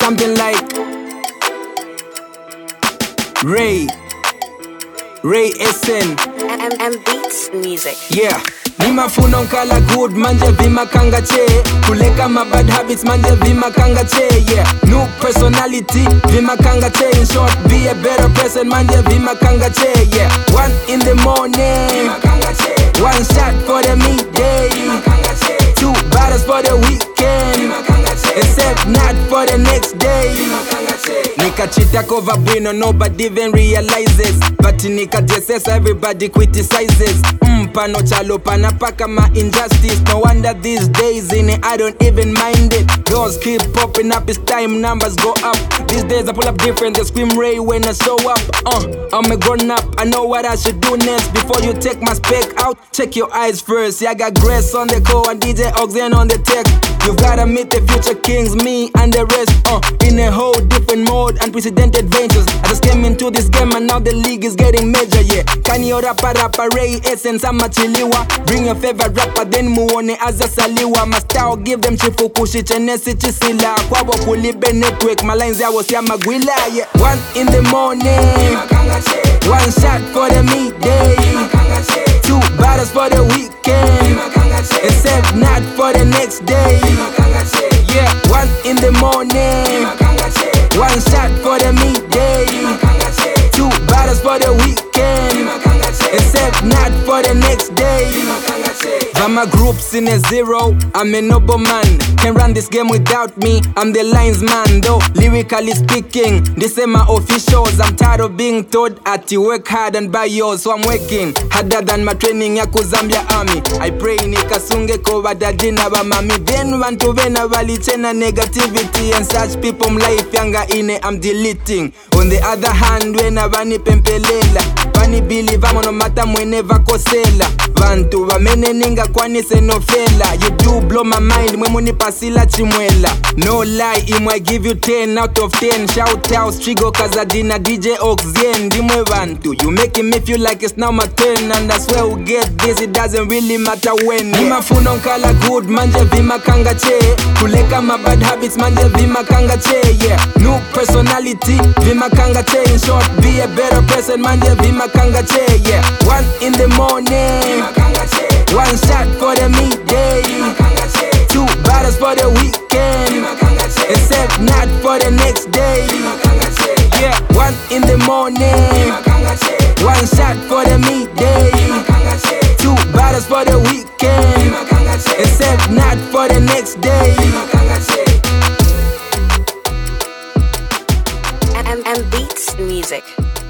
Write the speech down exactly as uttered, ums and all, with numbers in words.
something like Ray, Ray S N. M M Beats Music. Yeah. Nimafuna nkala good manje vimakanga che. Kuleka my bad habits manje vimakanga che. Yeah. New personality vimakanga che. In short, be a better person manje vimakanga che. Yeah. One in the morning vimakanga che. One shot for the midday vimakanga che. Two bottles for the weekend vimakanga che. Except not for the next day vimakanga che. Nikachita cover bueno, nobody even realizes. But nikajessesa, everybody criticizes. Pano chalo pana paka my injustice. No wonder these days in it I don't even mind it. Girls keep popping up, it's time numbers go up. These days I pull up different, they scream Ray when I show up. Uh, I'm a grown up, I know what I should do next. Before you take my spec out, check your eyes first. Yeah, I got Grace on the core and D J Oxen on the tech. You've gotta meet the future kings, me and the rest. Uh, in a whole different mode, unprecedented ventures. I just came into this game and now the league is getting major. Yeah, Kanye rapper rapper Ray Essence, I'm Chiliwa. Bring your favorite rapper then muone aza saliwa. My style give them chifukushi chenesi chisila. Kwabo kulibe network, my lines ya was ya magwila. Yeah. One in the morning, one shot for the midday, two bottles for the weekend, except not for the next day. Yeah. One in the morning, one shot for the midday, two bottles for the weekend, except not for the next day. Vama groups in a zero, I'm a noble man. Can run this game without me, I'm the lines man. Though lyrically speaking, this is my officials. I'm tired of being told at you work hard and buy yours. So I'm working harder than my training ya Zambia army. I pray nikasunge ko badadina ba mami. Then want to vena valitena negativity and such people life yanga ine I'm deleting. On the other hand, when abani pempelela, bani believe I'm no matter mwene vakosela. Vantu vamene ninga kwani senofela. You do blow my mind, mwe muni pasila chimwela. No lie, imwe give you ten out of ten. Shout out, Strigo Kazadina, D J Oxen, dimwe vantu. You making me feel like it's now my turn. And I swear we get this, it doesn't really matter when. Nimafuna nkala good, manje vimakanga che. Kuleka my bad habits, manje vimakanga che. Yeah, new personality, vimakanga che. In short, be a better person, manje vimakanga che. Yeah, one in the morning, one shot for the midday, two bottles for the weekend, except not for the next day. Yeah, one in the morning, one shot for the midday, two bottles for the weekend, except not for the next day. M M Beats Music.